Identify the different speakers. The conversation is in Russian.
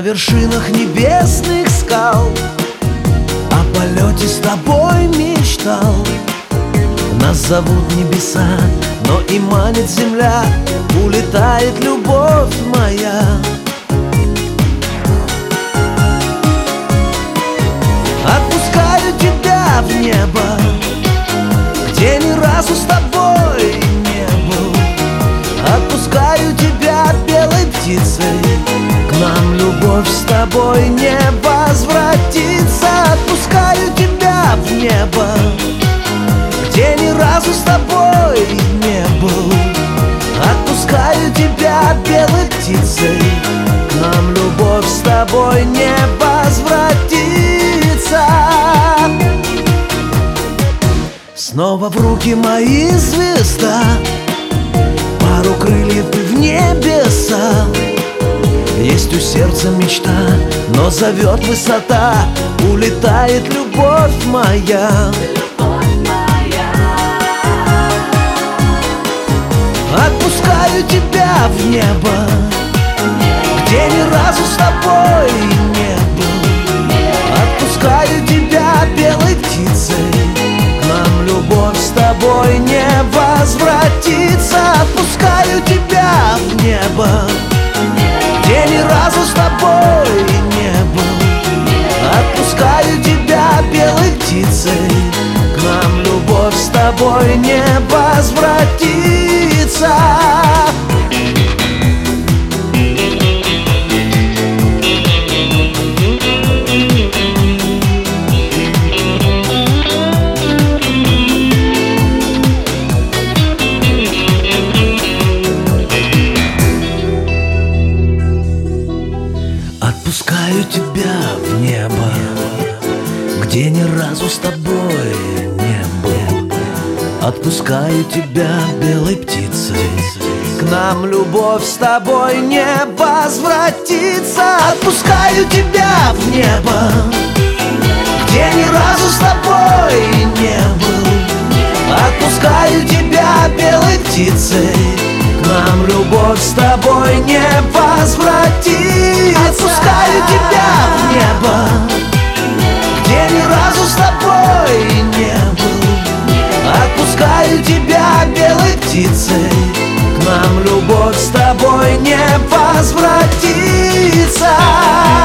Speaker 1: вершинах небесных скал о полете с тобой мечтал. Нас зовут небеса, но и манит земля, улетает любовь моя. Отпускаю тебя в небо, где ни разу с тобой не был. Отпускаю тебя белой птицей, к нам любовь с тобой не возвратится. Отпускаю тебя в небо, где ни разу с тобой не был. Отпускаю тебя белой птицей, к нам любовь с тобой не возвратится. Снова в руки мои звезда, пару крыльев и в небеса. Есть у сердца мечта, но зовет высота, улетает любовь моя. Отпускаю тебя в небо, где ни разу с тобой не был. Отпускаю тебя белой птицей, к нам любовь с тобой не возвратится. Отпускаю тебя в небо, где ни разу с тобой не был. Отпускаю тебя белой птицей, к нам любовь с тобой не возвратится. Отпускаю тебя в небо, где ни разу с тобой не был. Отпускаю тебя белой птицей, к нам любовь с тобой не возвратится. Отпускаю тебя в небо, где ни разу с тобой не был. Отпускаю тебя белой птицей, к нам любовь с тобой не возвратится. Отпускаю тебя в небо, где ни разу с тобой не был. Отпускаю тебя белой птицей, к нам любовь с тобой не возвратится.